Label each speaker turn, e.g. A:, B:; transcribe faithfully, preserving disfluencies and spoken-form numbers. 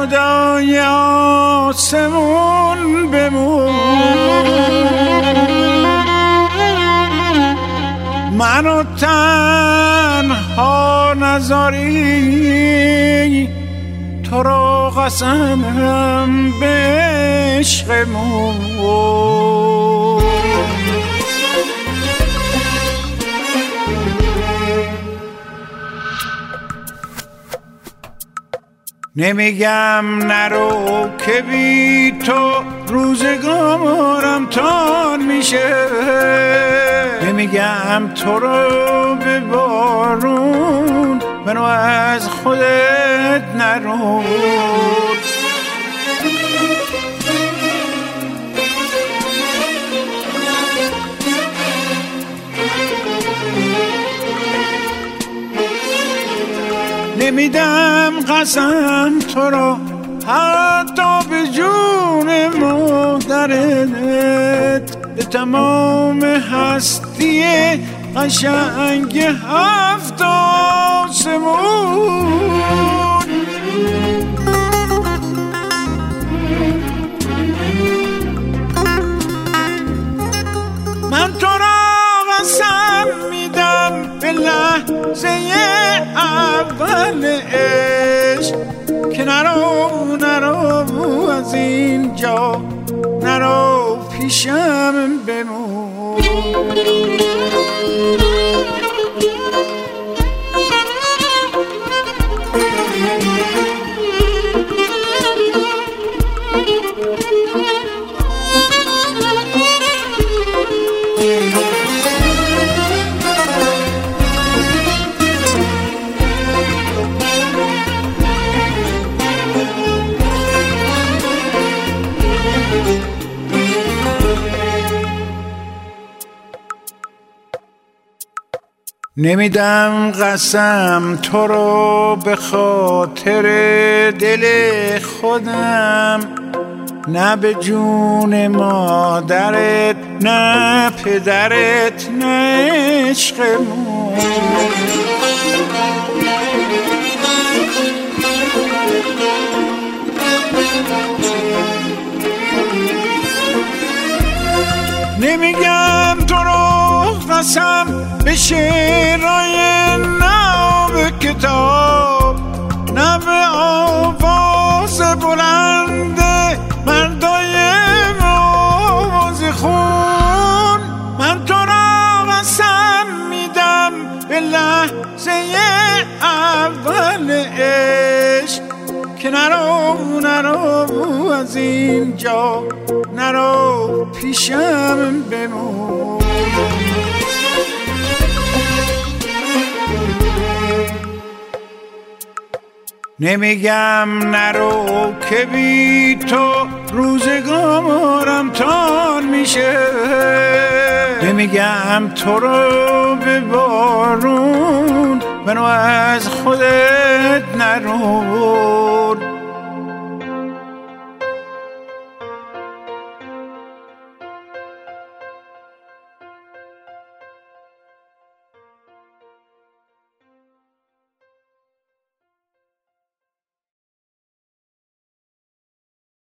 A: خدای آسمون بمون، منو تنها نذاری، تو رو قسمم به عشقمون. نمیگم نرو که بی تو روزگارم تان میشه، نمیگم تو رو به بارون منو از خودت نرو. نمیدم قسم تو را حتی به جون مادرت، به تمام هستی قشنگ هفت آسمون. من تو را قسم میدم به لحظه اول عشق که نرو نرو از اینجا، نرو پیشم بمون. نمیدم قسم تو رو به خاطر دل خودم، نه به جون مادرت نه پدرت نه عشقمون. نمیگم تو رو قسم به شعرهای نه به کتاب، نه به آواز بلند مردای موز خون. من تو را قسم میدم به لحظه اول عشق که نرو نرو از اینجا، نرو پیشم بمون. نمیگم نرو که بی تو روزگارم تان میشه، نمیگم تو رو به بارون منو از خودت نرو.